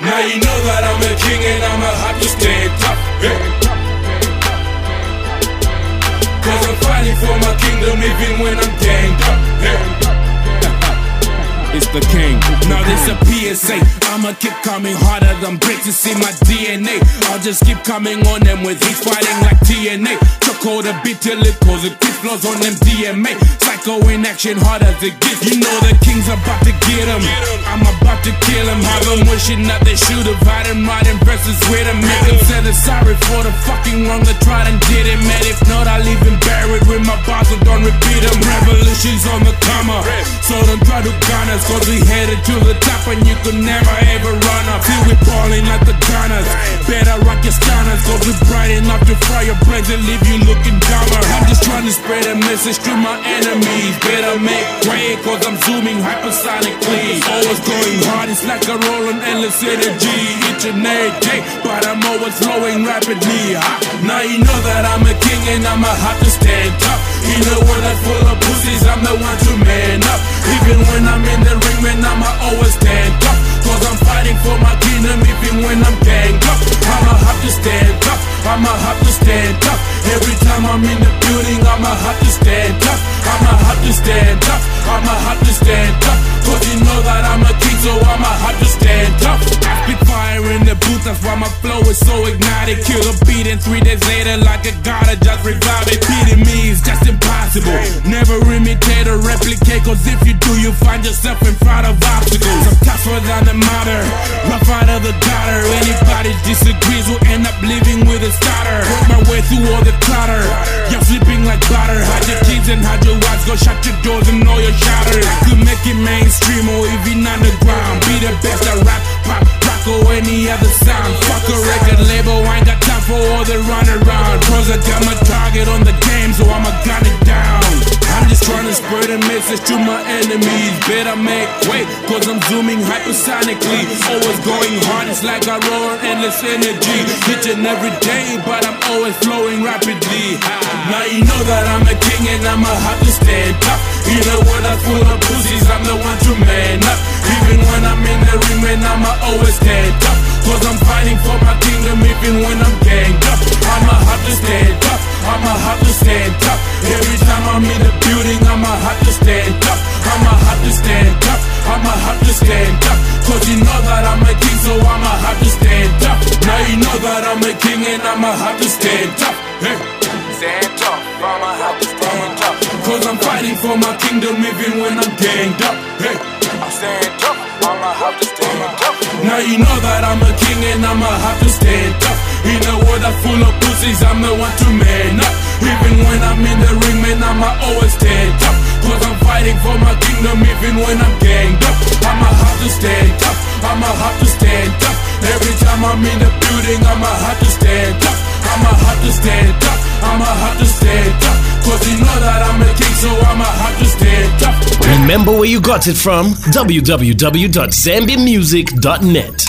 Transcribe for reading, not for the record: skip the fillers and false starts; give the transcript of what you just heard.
Now you know that I'm a king and I'ma have to stand tough. Cause I'm fighting for my kingdom even when I'm ganged up. It's the king. Now this a PSA. I'ma keep coming harder than bricks. You see my DNA. I'll just keep coming on them with heat, fighting like TNA. Took all the beat till it calls it quick flows on them DMA. Psycho in action, hard as it gets. You know the king's about to get him. I'm about to kill him. Have them wishing that they should have had him riding verses with him. Make them say they're sorry for the fucking wrong they tried and did it. Man, if not, I'll leave him buried with my bars and don't repeat them. Revolution's on the come up, so don't try to gun us. Cause we headed to the top and you could never ever run up. Till we balling like the gunners. Better rock your stunners. Cause we bright enough to fry your brains and leave you looking dumber. I'm just trying to spread a message to my enemies. Better make way cause I'm zooming hypersonically. Always going hard, it's like a roll on endless energy. Each and every day, but I'm always flowing rapidly. Now you know that I'm a king and I'ma have to stand up. You know when I'm full of pussies, I'm the one to man up. Even when I'm in the ring, man, I'ma always stand up. Cause I'm fighting for my kingdom even when I'm ganged up. I'ma have to stand up, I'ma have to stand up. Every time I'm in the building, I'ma have to stand up. I'ma have to stand up, I'ma have to stand up. Cause you know that I'm a king, so I'ma have to stand up. I spit fire in the booth, that's why my flow is so ignited. Kill a beat and 3 days later like a god, I just revive it. Beating me is just impossible. Never imitate or replicate, cause if you do, you find yourself in front of obstacles. I'm tougher than the matter, rough out of the gutter. Anybody disagrees will end up living with a starter. Work my way through all the clutter, you're sleeping like butter. Hide your kids and hide your wives, go shut your doors and know you're shattered. I could make it mainstream or even underground. Be the best at rap, pop, rock or any other sound. Fuck a record label, I ain't got time for all the run around. Cause I got my target on the game, so I'ma gun it down. I'm just trying to spread a message to my enemies. Better make way, cause I'm zooming hypersonically. Always going hard, it's like I roll on endless energy. Each and every day, but I'm always flowing rapidly. Now you know that I'm a king and I'ma have to stand up. You know when I'm full of pussies, I'm the one to man up. Even when I'm in the ring, man, I'ma always stand up. Cause I'm fighting for my kingdom even when I'm ganged up. I'ma have to stand up, I'ma have to stand up. Every time I'm in the building, I'ma have to stand up. I'ma have to stand up, I'ma have to stand up. Cause you know that I'm a king, so I'ma have to stand up. Now you know that I'm a king and I'ma have to stand up. Hey. Stand up, I'ma have to stand up. Cause I'm fighting for my kingdom even when I'm ganged up. Hey. I stand up, I'ma have to stand up. Now you know that I'm a king and I'ma have to stand up. In a world that's full of pussies, I'm the one to man up. Even when I'm in the ring, man, I'ma always stand up. Cause I'm fighting for my kingdom even when I'm ganged up. I'ma have to stand up, I'ma have to stand up. Every time I'm in the building, I'ma have to stand up. I'ma have to stand up, I'ma have to stand up. Cause you know that I'm a king, so I'ma have to stand up. Remember where you got it from? www.zambiamusic.net.